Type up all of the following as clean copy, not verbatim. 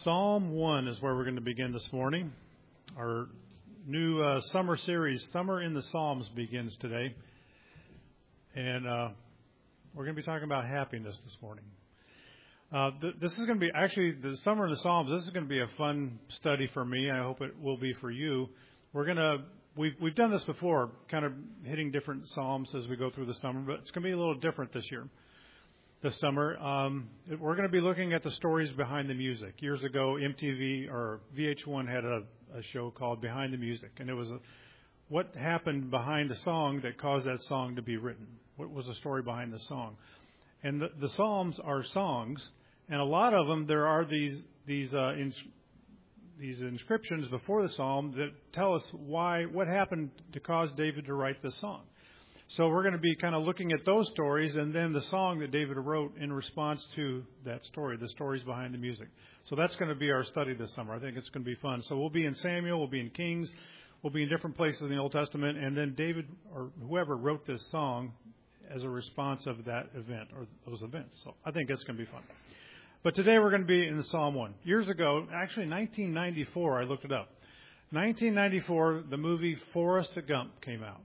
Psalm 1 is where we're going to begin this morning. Our new summer series, Summer in the Psalms, begins today. And we're going to be talking about happiness this morning. This is going to be, actually, the Summer in the Psalms, this is going to be a fun study for me. I hope it will be for you. We've done this before, kind of hitting different Psalms as we go through the summer, but it's going to be a little different this year. This summer, we're going to be looking at the stories behind the music. Years ago, MTV or VH1 had a show called Behind the Music, and it was what happened behind a song that caused that song to be written. What was the story behind the song? And the Psalms are songs, and a lot of them there are these inscriptions before the Psalm that tell us what happened to cause David to write this song. So we're going to be kind of looking at those stories and then the song that David wrote in response to that story, the stories behind the music. So that's going to be our study this summer. I think it's going to be fun. So we'll be in Samuel, we'll be in Kings, we'll be in different places in the Old Testament, and then David or whoever wrote this song as a response of that event or those events. So I think it's going to be fun. But today we're going to be in the Psalm 1. Years ago, actually 1994, I looked it up. 1994, the movie Forrest Gump came out.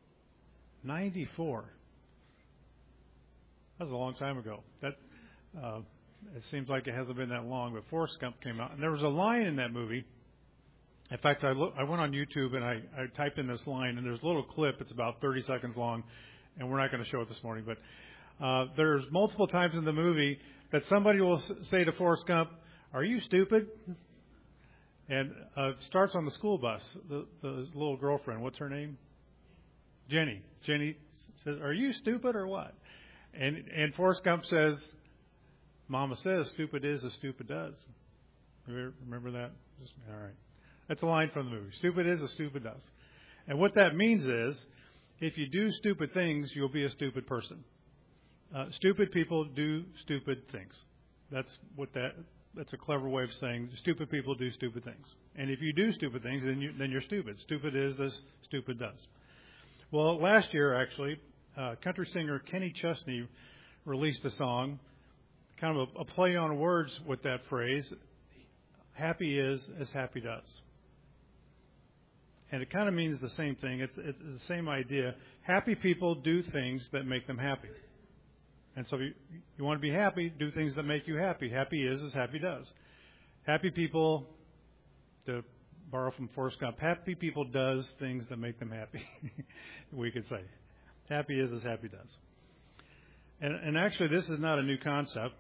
94. That was a long time ago. It seems like it hasn't been that long, but Forrest Gump came out. And there was a line in that movie. In fact, I went on YouTube and I typed in this line, and there's a little clip. It's about 30 seconds long, and we're not going to show it this morning. But there's multiple times in the movie that somebody will say to Forrest Gump, "Are you stupid?" And it starts on the school bus. His little girlfriend, what's her name? Jenny. Jenny says, "Are you stupid or what?" And Forrest Gump says, "Mama says stupid is as stupid does." Remember that? All right. That's a line from the movie. Stupid is as stupid does. And what that means is, if you do stupid things, you'll be a stupid person. Stupid people do stupid things. That's a clever way of saying stupid people do stupid things. And if you do stupid things, then you're stupid. Stupid is as stupid does. Well, last year, actually, country singer Kenny Chesney released a song, kind of a play on words with that phrase, happy is as happy does. And it kind of means the same thing. It's the same idea. Happy people do things that make them happy. And so if you want to be happy, do things that make you happy. Happy is as happy does. Happy people, to borrow from Forrest Gump, happy people does things that make them happy, we could say. Happy is as happy does. And actually, this is not a new concept.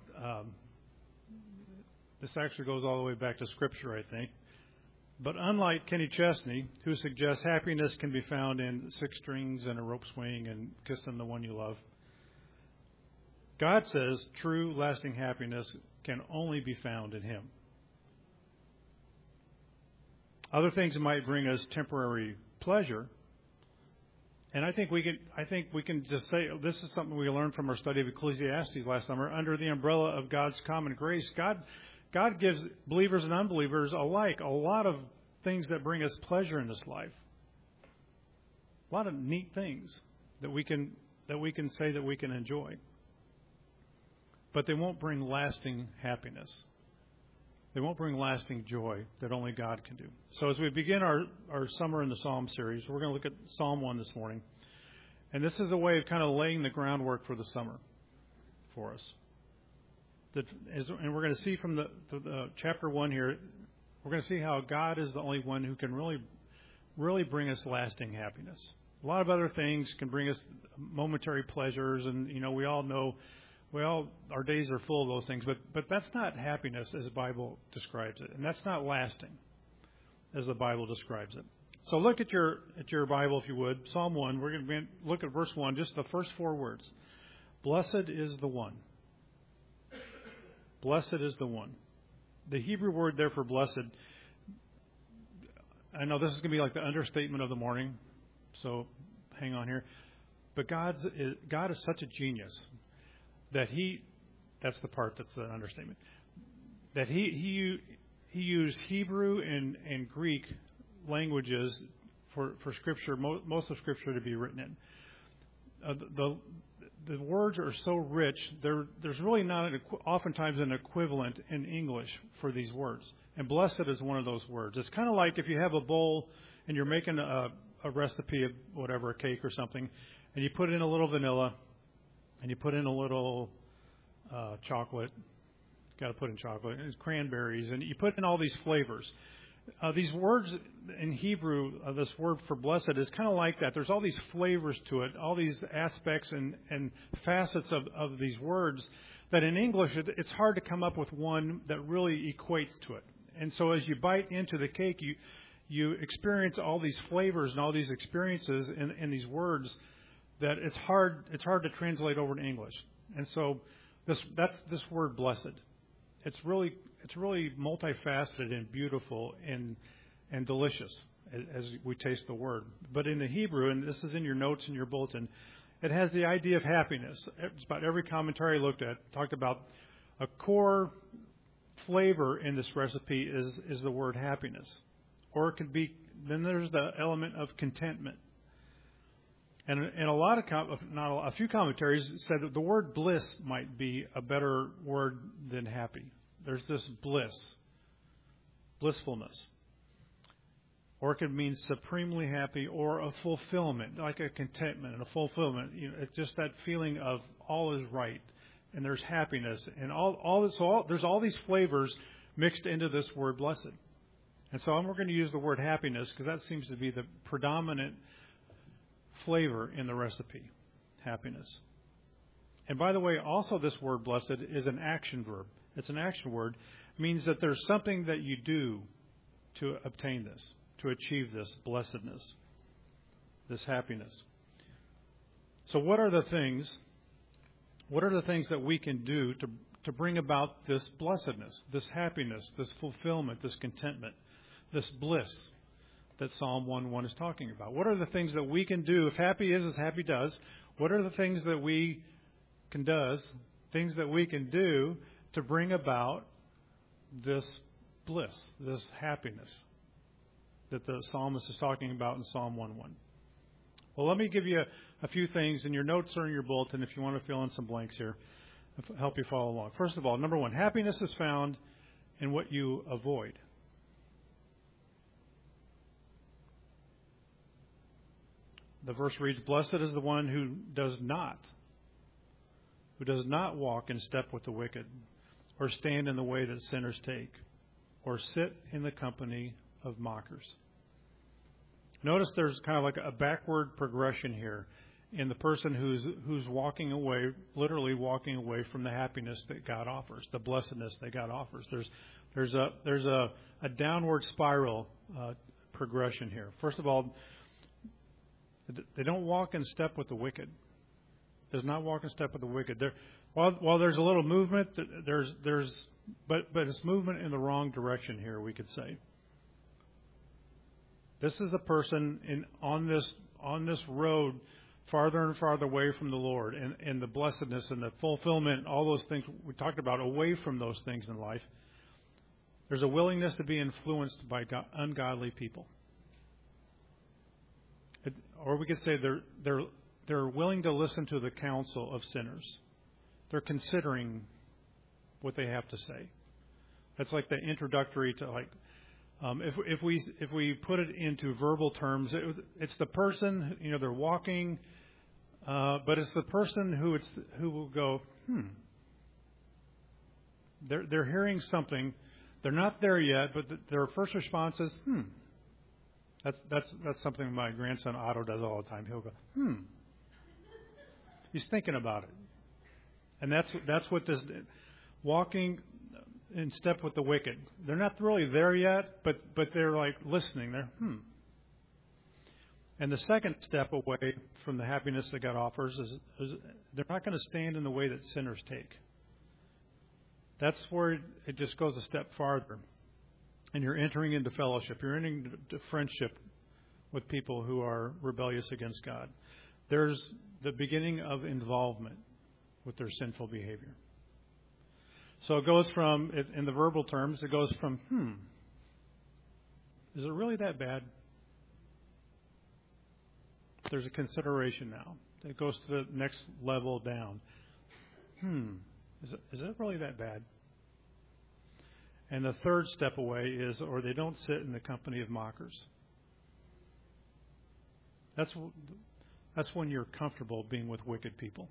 This actually goes all the way back to Scripture, I think. But unlike Kenny Chesney, who suggests happiness can be found in six strings and a rope swing and kissing the one you love, God says true, lasting happiness can only be found in Him. Other things might bring us temporary pleasure, and I think we can just say this is something we learned from our study of Ecclesiastes last summer. Under the umbrella of God's common grace, God gives believers and unbelievers alike a lot of things that bring us pleasure in this life. A lot of neat things that we can say that we can enjoy. But they won't bring lasting happiness. They won't bring lasting joy that only God can do. So as we begin our Summer in the Psalm series, we're going to look at Psalm 1 this morning. And this is a way of kind of laying the groundwork for the summer for us. And we're going to see from the chapter 1 here, we're going to see how God is the only one who can really bring us lasting happiness. A lot of other things can bring us momentary pleasures, and we all know our days are full of those things, but that's not happiness as the Bible describes it, and that's not lasting as the Bible describes it. So look at your Bible, if you would, Psalm 1. We're going to look at verse 1, just the first four words. Blessed is the one. Blessed is the one. The Hebrew word there for blessed, I know this is going to be like the understatement of the morning, so hang on here. But God is such a genius that that's the part that's the understatement, that he used Hebrew and Greek languages for Scripture, most of Scripture to be written in. the words are so rich. There's really not oftentimes an equivalent in English for these words. And blessed is one of those words. It's kind of like if you have a bowl and you're making a recipe of whatever, a cake or something, and you put in a little vanilla, and you put in a little chocolate. Got to put in chocolate, and cranberries, and you put in all these flavors. These words in Hebrew, this word for blessed is kind of like that. There's all these flavors to it, all these aspects and facets of these words that in English it's hard to come up with one that really equates to it. And so as you bite into the cake, you experience all these flavors and all these experiences in these words that it's hard to translate over to English. And so that's this word blessed. It's really multifaceted and beautiful and delicious as we taste the word. But in the Hebrew, and this is in your notes in your bulletin, it has the idea of happiness. It's about every commentary I looked at talked about a core flavor in this recipe is the word happiness. Or it could be, then there's the element of contentment. And a few commentaries said that the word bliss might be a better word than happy. There's this blissfulness. Or it could mean supremely happy or a fulfillment, like a contentment and a fulfillment. It's just that feeling of all is right and there's happiness and there's all these flavors mixed into this word blessed. And so we're going to use the word happiness because that seems to be the predominant flavor in the recipe, happiness. And by the way, also this word blessed is an action verb. It's an action word. It means that there's something that you do to obtain this, to achieve this blessedness, this happiness. So what are the things that we can do to bring about this blessedness, this happiness, this fulfillment, this contentment, this bliss that Psalm 1:1 is talking about? What are the things that we can do? If happy is as happy does, what are the things that we can do to bring about this bliss, this happiness that the psalmist is talking about in Psalm 1:1? Well, let me give you a few things, and your notes are in your bulletin if you want to fill in some blanks here, help you follow along. First of all, number one, happiness is found in what you avoid. The verse reads, "Blessed is the one who does not walk in step with the wicked, or stand in the way that sinners take, or sit in the company of mockers." Notice there's kind of like a backward progression here in the person who's walking away, literally walking away from the happiness that God offers, the blessedness that God offers. There's a downward spiral progression here. First of all, they don't walk in step with the wicked. Does not walk in step with the wicked. While there's a little movement, but it's movement in the wrong direction here, we could say. This is a person on this road farther and farther away from the Lord and the blessedness and the fulfillment, all those things we talked about, away from those things in life. There's a willingness to be influenced by ungodly people. Or we could say they're willing to listen to the counsel of sinners. They're considering what they have to say. That's like the introductory to if we put it into verbal terms, it's the person, they're walking, but it's the person who will go, They're hearing something. They're not there yet, but their first response is, That's something my grandson Otto does all the time. He'll go, He's thinking about it. And that's what this walking in step with the wicked. They're not really there yet, but they're like listening. They're And the second step away from the happiness that God offers is they're not going to stand in the way that sinners take. That's where it just goes a step farther. And you're entering into fellowship. You're entering into friendship with people who are rebellious against God. There's the beginning of involvement with their sinful behavior. So it goes from, in the verbal terms, it goes from, is it really that bad? There's a consideration now. It goes to the next level down. Is it really that bad? And the third step away is, or they don't sit in the company of mockers. That's when you're comfortable being with wicked people.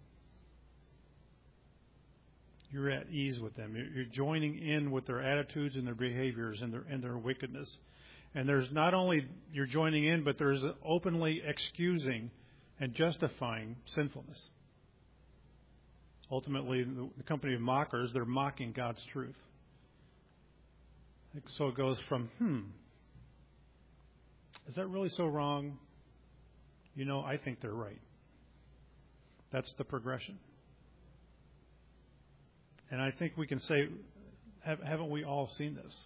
You're at ease with them. You're joining in with their attitudes and their behaviors and their wickedness. And there's not only you're joining in, but there's openly excusing and justifying sinfulness. Ultimately, the company of mockers, they're mocking God's truth. So it goes from, is that really so wrong? I think they're right. That's the progression. And I think we can say, haven't we all seen this?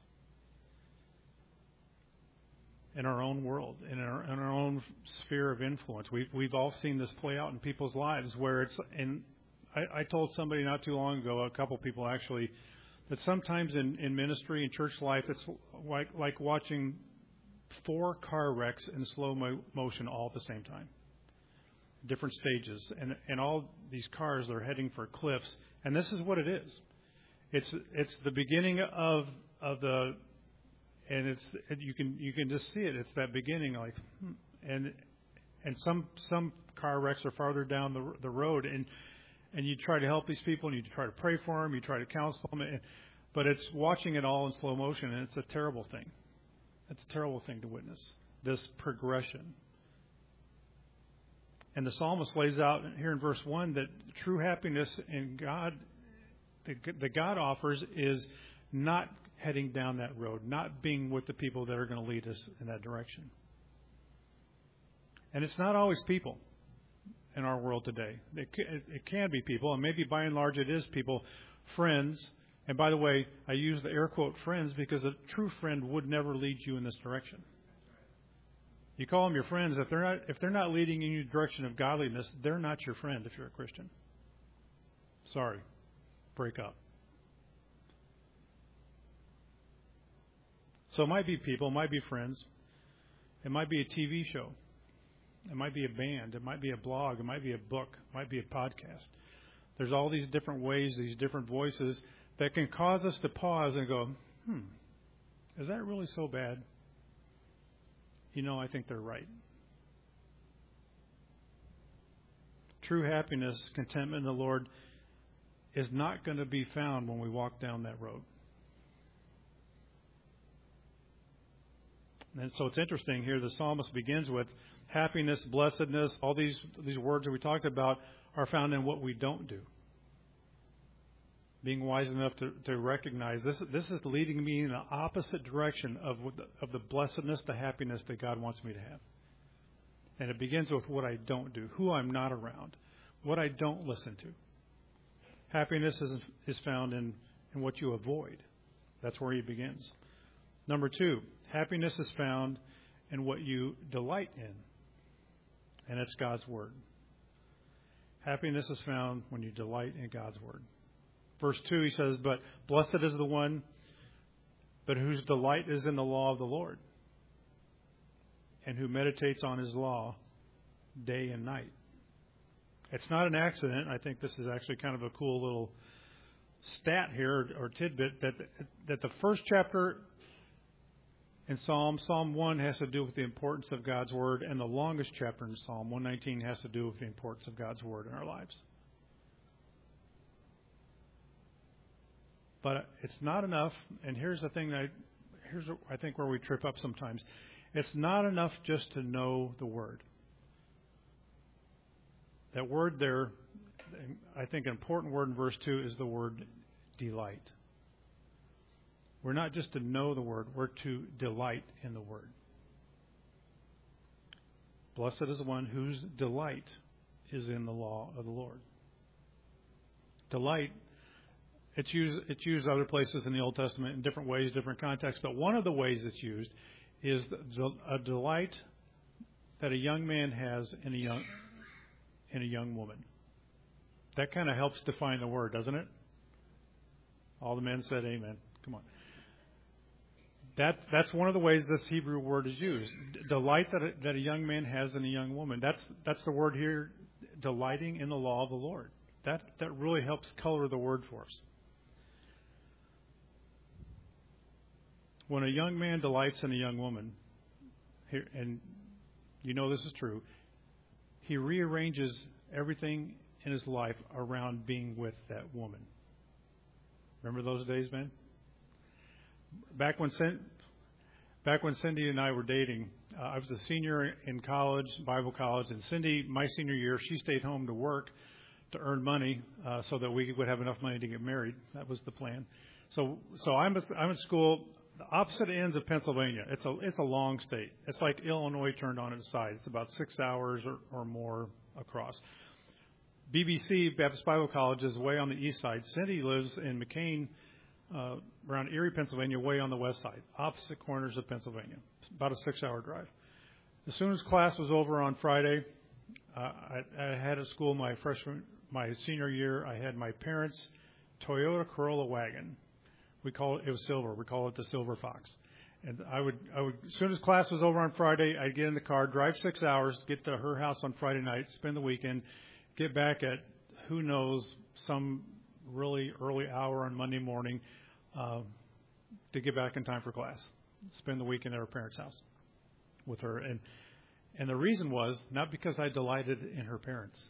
In our own world, in our own sphere of influence. We've all seen this play out in people's lives where it's, and I told somebody not too long ago, a couple people actually, that sometimes in ministry and church life, it's like watching 4 car wrecks in slow motion all at the same time. Different stages. And all these cars, they're heading for cliffs. And this is what it is. It's the beginning of the, and you can just see it. It's that beginning, like, and some car wrecks are farther down the road, and you try to help these people, and you try to pray for them, you try to counsel them, but it's watching it all in slow motion, and it's a terrible thing. It's a terrible thing to witness, this progression. And the psalmist lays out here in verse 1 that true happiness in God, that God offers, is not heading down that road, not being with the people that are going to lead us in that direction. And it's not always people in our world today. It can be people, and maybe by and large it is people, friends. And by the way, I use the air quote friends because a true friend would never lead you in this direction. You call them your friends. If th're not leading you in the direction of godliness, they're not your friend if you're a Christian. Sorry. Break up. So it might be people, it might be friends, it might be a TV show, it might be a band, it might be a blog, it might be a book, it might be a podcast. There's all these different ways, these different voices that can cause us to pause and go, is that really so bad? I think they're right. True happiness, contentment in the Lord is not going to be found when we walk down that road. And so it's interesting here, the psalmist begins with happiness, blessedness, all these words that we talked about are found in what we don't do. Being wise enough to recognize this is leading me in the opposite direction of the blessedness, the happiness that God wants me to have. And it begins with what I don't do, who I'm not around, what I don't listen to. Happiness is found in what you avoid. That's where he begins. Number 2, happiness is found in what you delight in, and it's God's Word. Happiness is found when you delight in God's Word. Verse 2, he says, but blessed is the one, but whose delight is in the law of the Lord, and who meditates on his law day and night. It's not an accident. I think this is actually kind of a cool little stat here or tidbit that the first chapter in Psalm 1 has to do with the importance of God's Word, and the longest chapter in Psalm 119 has to do with the importance of God's Word in our lives. But it's not enough, and here's the thing I think where we trip up sometimes. It's not enough just to know the Word. That word there, I think an important word in verse 2 is the word delight. We're not just to know the Word, we're to delight in the Word. Blessed is the one whose delight is in the law of the Lord. Delight, it's used other places in the Old Testament in different ways, different contexts, but one of the ways it's used is a delight that a young man has in a young woman. That kind of helps define the word, doesn't it? All the men said amen. Come on. That's one of the ways this Hebrew word is used. Delight that a young man has in a young woman. That's the word here delighting in the law of the Lord. That really helps color the word for us. When a young man delights in a young woman, and you know this is true, he rearranges everything in his life around being with that woman. Remember those days, man? Back when Cindy and I were dating, I was a senior in college, Bible college, and Cindy, my senior year, she stayed home to work to earn money so that we would have enough money to get married. That was the plan. So I'm at school, the opposite ends of Pennsylvania. It's a long state. It's like Illinois turned on its side. It's about 6 hours or more across. BBC, Baptist Bible College, is way on the east side. Cindy lives in McCain, around Erie, Pennsylvania, way on the west side, opposite corners of Pennsylvania. It's about a 6-hour drive. As soon as class was over on Friday, I had at school my senior year, I had my parents' Toyota Corolla wagon. It was silver. We call it the Silver Fox. And I would, as soon as class was over on Friday, I'd get in the car, drive 6 hours, get to her house on Friday night, spend the weekend, get back at, who knows, some really early hour on Monday morning to get back in time for class. Spend the weekend at her parents' house with her. And the reason was not because I delighted in her parents.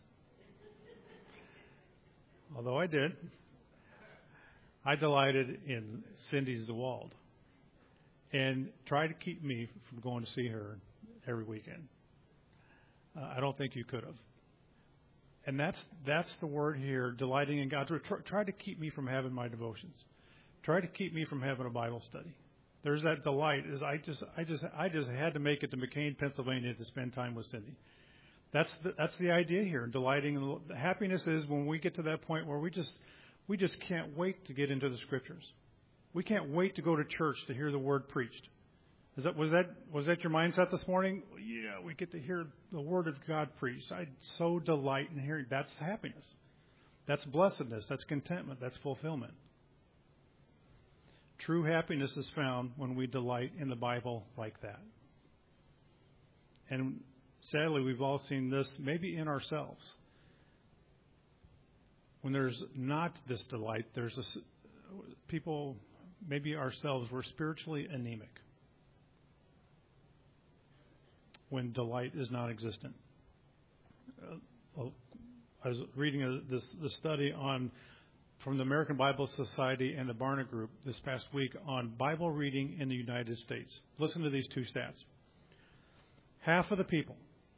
Although I did. I delighted in Cindy Zawald and tried to keep me from going to see her every weekend. I don't think you could have. And that's the word here, delighting in God. Try to keep me from having my devotions. Try to keep me from having a Bible study. There's that delight. Is I just had to make it to McCain, Pennsylvania, to spend time with Cindy. That's the idea here. Delighting. Happiness is when we get to that point where we just can't wait to get into the Scriptures. We can't wait to go to church to hear the Word preached. Was that your mindset this morning? Yeah, we get to hear the Word of God preached. I so delight in hearing. That's happiness. That's blessedness. That's contentment. That's fulfillment. True happiness is found when we delight in the Bible like that. And sadly, we've all seen this maybe in ourselves. When there's not this delight, people, maybe ourselves, we're spiritually anemic. When delight is non-existent. I was reading this study from the American Bible Society and the Barna Group this past week on Bible reading in the United States. Listen to these two stats. Half of the people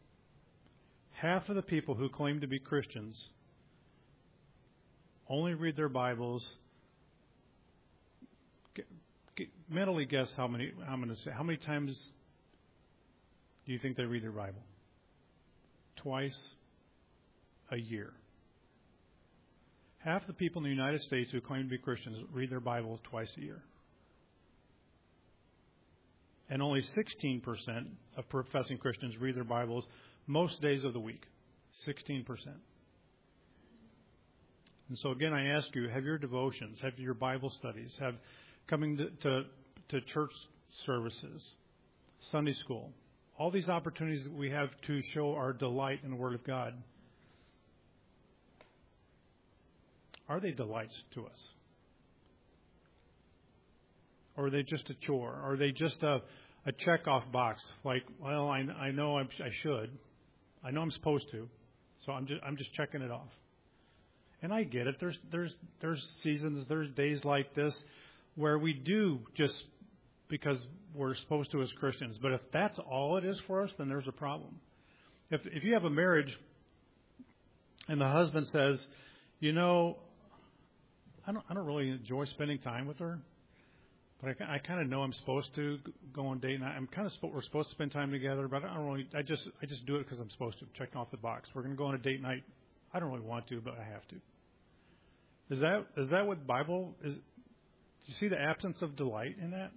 who claim to be Christians only read their Bibles. Mentally guess how many times do you think they read their Bible? Twice a year. Half the people in the United States who claim to be Christians read their Bible twice a year. And only 16% of professing Christians read their Bibles most days of the week. 16%. And so again, I ask you, have your devotions, have your Bible studies, have coming to church services, Sunday school, all these opportunities that we have to show our delight in the Word of God, are they delights to us? Or are they just a chore? Are they just a check-off box? Like, well, I know I should. I know I'm supposed to. So I'm just checking it off. And I get it. There's seasons, there's days like this where we do just because we're supposed to as Christians. But if that's all it is for us, then there's a problem. If you have a marriage and the husband says, you know, I don't really enjoy spending time with her, but I kind of know I'm supposed to go on date night. We're supposed to spend time together, but I just do it because I'm supposed to, check off the box. We're going to go on a date night. I don't really want to, but I have to. Is that what Bible is? Do you see the absence of delight in that?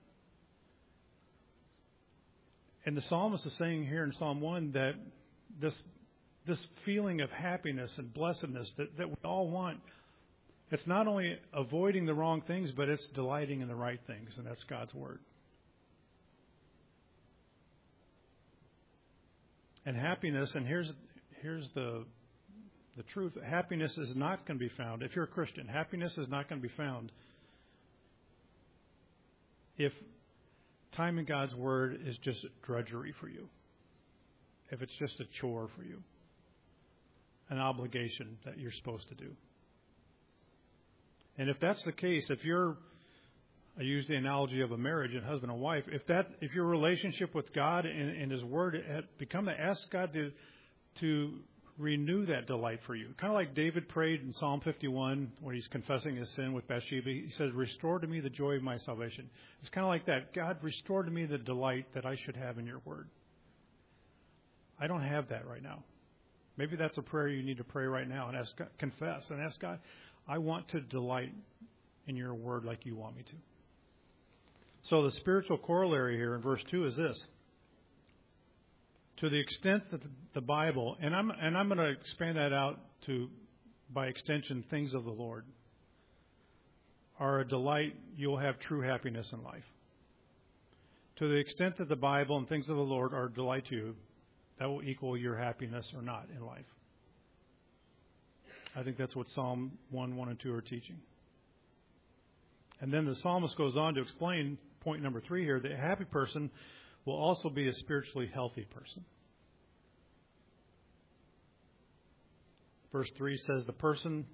And the psalmist is saying here in Psalm 1 that this feeling of happiness and blessedness that we all want, it's not only avoiding the wrong things, but it's delighting in the right things, and that's God's Word. And happiness, and here's the The truth, happiness is not going to be found. If you're a Christian, happiness is not going to be found if time in God's Word is just drudgery for you. If it's just a chore for you. An obligation that you're supposed to do. And if that's the case, I use the analogy of a marriage and husband and wife. If your relationship with God and His Word ask God to renew that delight for you. Kind of like David prayed in Psalm 51 when he's confessing his sin with Bathsheba. He says, "Restore to me the joy of my salvation." It's kind of like that. God, restore to me the delight that I should have in your Word. I don't have that right now. Maybe that's a prayer you need to pray right now and confess and ask God, I want to delight in your Word like you want me to. So the spiritual corollary here in verse 2 is this. To the extent that the Bible, and I'm going to expand that out to, by extension, things of the Lord, are a delight, you'll have true happiness in life. To the extent that the Bible and things of the Lord are a delight to you, that will equal your happiness or not in life. I think that's what Psalm 1, 1, and 2 are teaching. And then the psalmist goes on to explain point number 3 here, that a happy person will also be a spiritually healthy person. Verse 3 says the person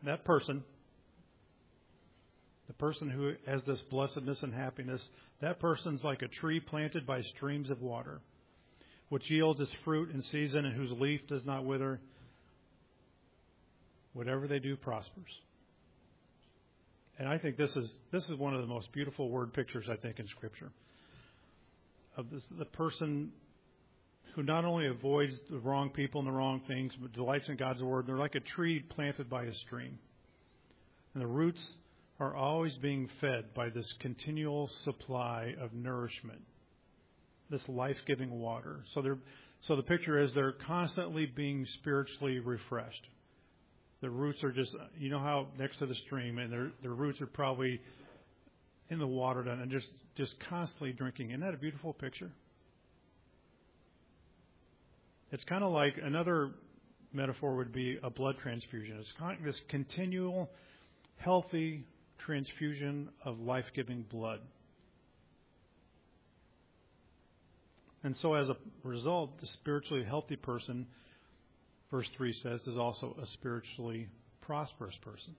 who has this blessedness and happiness, that person's like a tree planted by streams of water, which yields its fruit in season and whose leaf does not wither. Whatever they do prospers. And I think this is one of the most beautiful word pictures, I think, in Scripture. Of this, the person who not only avoids the wrong people and the wrong things, but delights in God's Word. They're like a tree planted by a stream. And the roots are always being fed by this continual supply of nourishment, this life-giving water. So the picture is they're constantly being spiritually refreshed. The roots are just, you know how next to the stream, and their roots are probably in the water and just constantly drinking. Isn't that a beautiful picture? It's kind of like another metaphor would be a blood transfusion. It's kind of this continual, healthy transfusion of life-giving blood. And so as a result, the spiritually healthy person, verse 3 says, is also a spiritually prosperous person.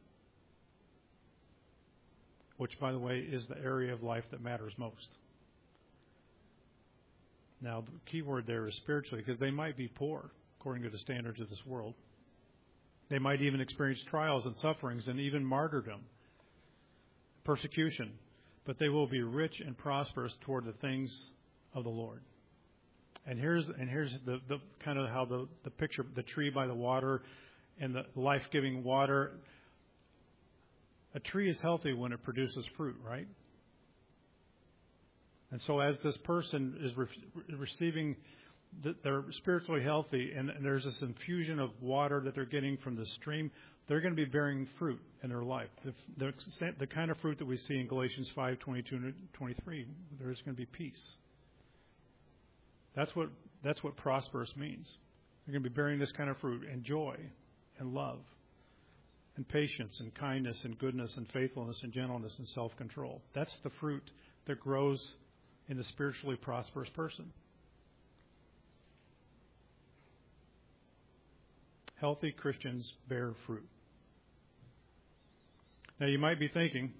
Which, by the way, is the area of life that matters most. Now, the key word there is spiritually, because they might be poor, according to the standards of this world. They might even experience trials and sufferings and even martyrdom, persecution. But they will be rich and prosperous toward the things of the Lord. And here's the kind of how the picture, the tree by the water and the life-giving water. A tree is healthy when it produces fruit, right? And so as this person is receiving, they're spiritually healthy, and there's this infusion of water that they're getting from the stream, they're going to be bearing fruit in their life. The kind of fruit that we see in Galatians 5, 22 and 23, there's going to be peace. That's what prosperous means. They're going to be bearing this kind of fruit, and joy, and love, and patience, and kindness, and goodness, and faithfulness, and gentleness, and self-control. That's the fruit that grows in the spiritually prosperous person. Healthy Christians bear fruit. Now you might be thinking,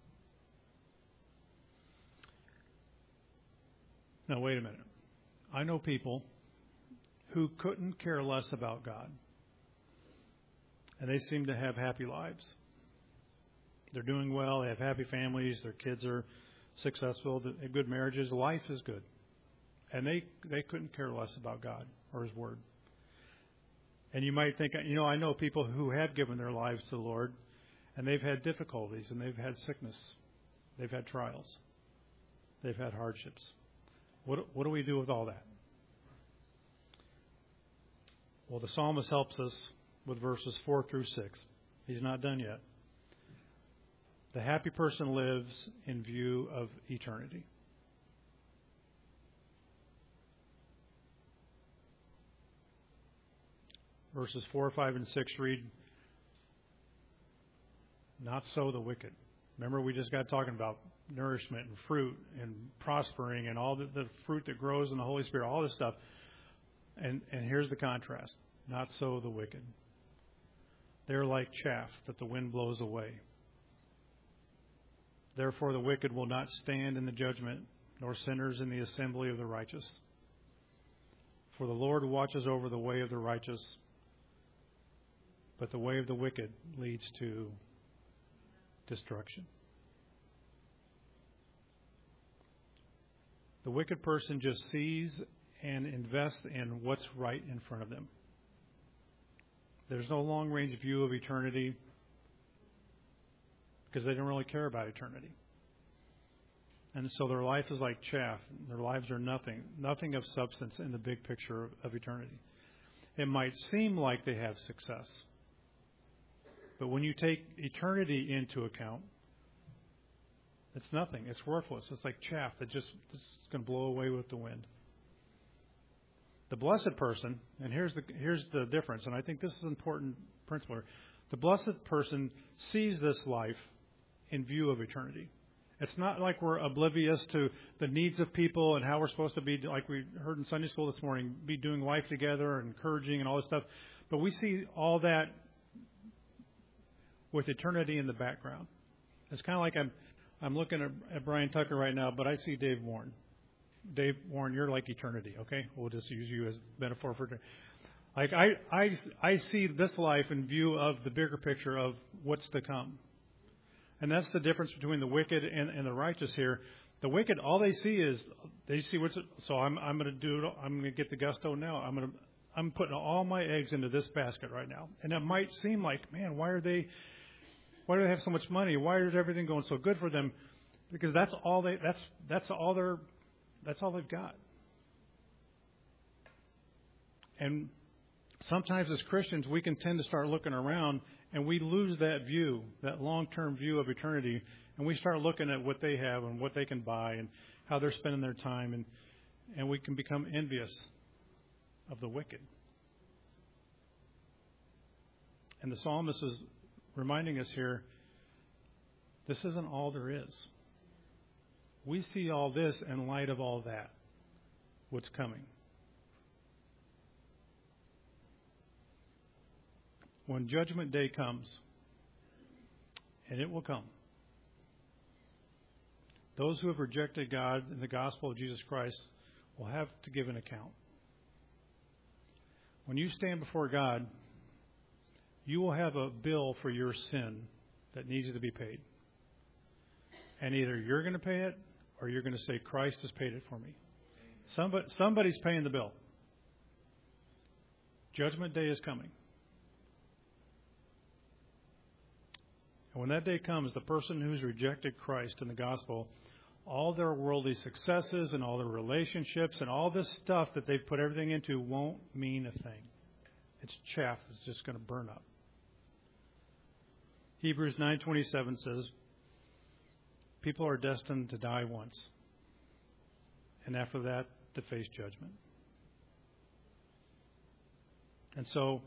now wait a minute. I know people who couldn't care less about God, and they seem to have happy lives. They're doing well, they have happy families, their kids are successful, they have good marriages, life is good. And they couldn't care less about God or His Word. And you might think, I know people who have given their lives to the Lord, and they've had difficulties, and they've had sickness, they've had trials, they've had hardships. What do we do with all that? Well, the psalmist helps us with verses 4 through 6. He's not done yet. The happy person lives in view of eternity. verses 4, 5, and 6 read, "Not so the wicked." Remember, we just got talking about nourishment and fruit and prospering and all the fruit that grows in the Holy Spirit, all this stuff. And here's the contrast. Not so the wicked. They're like chaff that the wind blows away. Therefore the wicked will not stand in the judgment, nor sinners in the assembly of the righteous. For the Lord watches over the way of the righteous, but the way of the wicked leads to destruction. The wicked person just sees and invests in what's right in front of them. There's no long-range view of eternity because they don't really care about eternity. And so their life is like chaff. Their lives are nothing of substance in the big picture of eternity. It might seem like they have success, but when you take eternity into account, it's nothing. It's worthless. It's like chaff that just is going to blow away with the wind. The blessed person, and here's the difference, and I think this is an important principle. The blessed person sees this life in view of eternity. It's not like we're oblivious to the needs of people and how we're supposed to be, like we heard in Sunday school this morning, be doing life together and encouraging and all this stuff. But we see all that with eternity in the background. It's kind of like I'm looking at Brian Tucker right now, but I see Dave Warren. Dave Warren, you're like eternity, okay? We'll just use you as metaphor for eternity. Like I see this life in view of the bigger picture of what's to come. And that's the difference between the wicked and the righteous here. The wicked, all they see is they see what's. So I'm going to do it. I'm going to get the gusto now. I'm putting all my eggs into this basket right now. And it might seem like, man, why do they have so much money? Why is everything going so good for them? Because that's all they've got. And sometimes as Christians, we can tend to start looking around and we lose that view, that long-term view of eternity, and we start looking at what they have and what they can buy and how they're spending their time, and we can become envious of the wicked. And the psalmist is reminding us here, this isn't all there is. We see all this in light of all that, what's coming. When Judgment Day comes, and it will come, those who have rejected God and the gospel of Jesus Christ will have to give an account. When you stand before God, you will have a bill for your sin that needs to be paid. And either you're going to pay it or you're going to say, Christ has paid it for me. Somebody's paying the bill. Judgment Day is coming. And when that day comes, the person who's rejected Christ and the gospel, all their worldly successes and all their relationships and all this stuff that they've put everything into won't mean a thing. It's chaff that's just going to burn up. Hebrews 9:27 says, people are destined to die once, and after that, to face judgment. And so,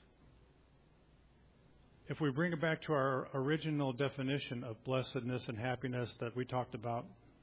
if we bring it back to our original definition of blessedness and happiness that we talked about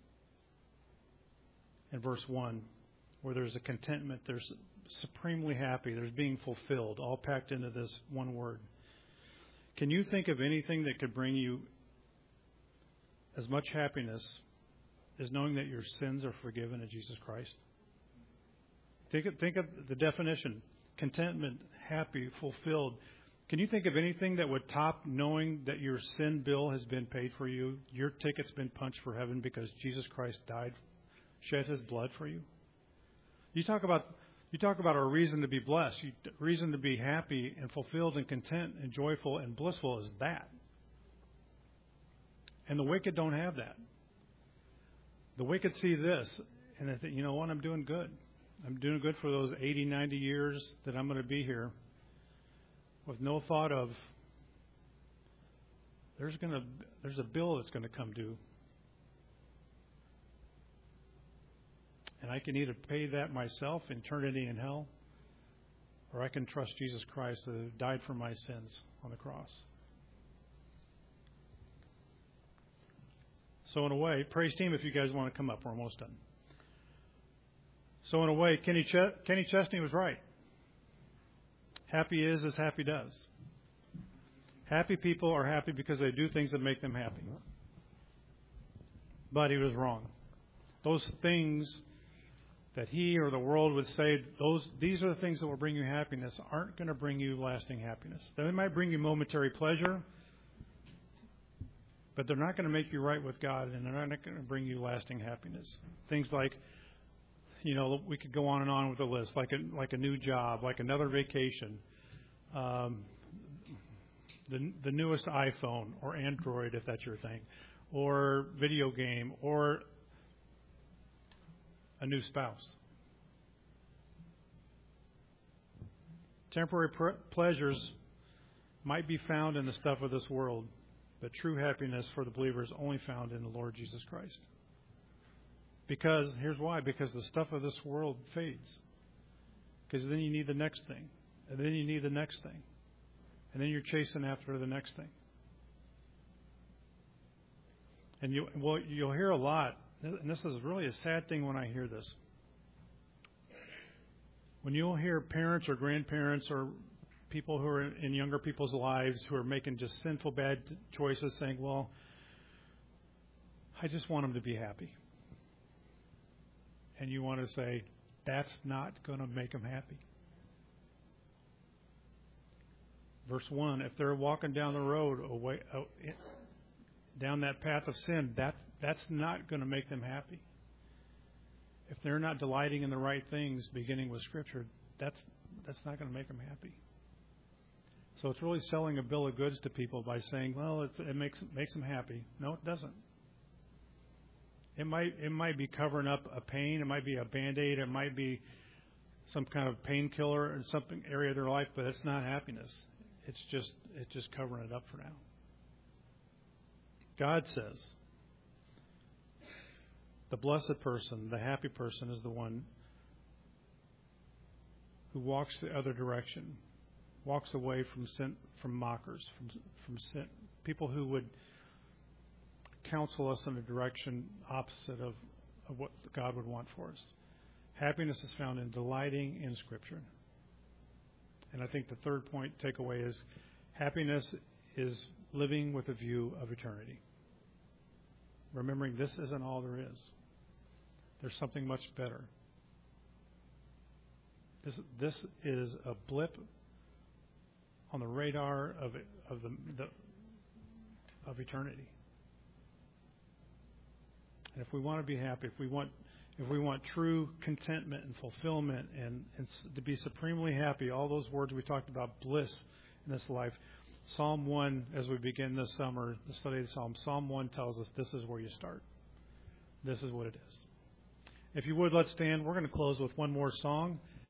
in verse 1, where there's a contentment, there's supremely happy, there's being fulfilled, all packed into this one word. Can you think of anything that could bring you as much happiness as knowing that your sins are forgiven in Jesus Christ? Think of the definition: contentment, happy, fulfilled. Can you think of anything that would top knowing that your sin bill has been paid for you, your ticket's been punched for heaven because Jesus Christ died, shed his blood for you? You talk about a reason to be blessed, a reason to be happy and fulfilled and content and joyful and blissful is that. And the wicked don't have that. The wicked see this and they think, you know what, I'm doing good. I'm doing good for those 80, 90 years that I'm going to be here, with no thought of there's a bill that's going to come due. And I can either pay that myself, eternity in hell, or I can trust Jesus Christ that died for my sins on the cross. So in a way, praise team if you guys want to come up. We're almost done. So in a way, Kenny Chesney was right. Happy is as happy does. Happy people are happy because they do things that make them happy. But he was wrong. Those things that he or the world would say, these are the things that will bring you happiness, aren't going to bring you lasting happiness. They might bring you momentary pleasure, but they're not going to make you right with God, and they're not going to bring you lasting happiness. Things like, we could go on and on with the list, like a new job, like another vacation, the newest iPhone or Android, if that's your thing, or video game, or a new spouse. Temporary pleasures might be found in the stuff of this world, but true happiness for the believer is only found in the Lord Jesus Christ. Because, here's why, because the stuff of this world fades. Because then you need the next thing, and then you need the next thing, and then you're chasing after the next thing. And you'll hear a lot, and this is really a sad thing when I hear this. When you'll hear parents or grandparents or people who are in younger people's lives who are making just sinful, bad choices saying, well, I just want them to be happy. And you want to say, that's not going to make them happy. Verse 1, if they're walking down the road down that path of sin, that's not going to make them happy. If they're not delighting in the right things, beginning with Scripture, that's not going to make them happy. So it's really selling a bill of goods to people by saying, well, it makes them happy. No, it doesn't. It might be covering up a pain. It might be a Band-Aid. It might be some kind of painkiller in something area of their life, but it's not happiness. It's just covering it up for now. God says the blessed person, the happy person, is the one who walks the other direction, walks away from sin, from mockers, from sin, people who would counsel us in a direction opposite of what God would want for us. Happiness is found in delighting in Scripture. And I think the third point takeaway is happiness is living with a view of eternity. Remembering this isn't all there is. There's something much better. This is a blip on the radar of eternity. And if we want to be happy, if we want true contentment and fulfillment and to be supremely happy, all those words we talked about, bliss in this life, Psalm 1, as we begin this summer, the study of the Psalm, Psalm 1 tells us this is where you start. This is what it is. If you would, let's stand. We're going to close with one more song.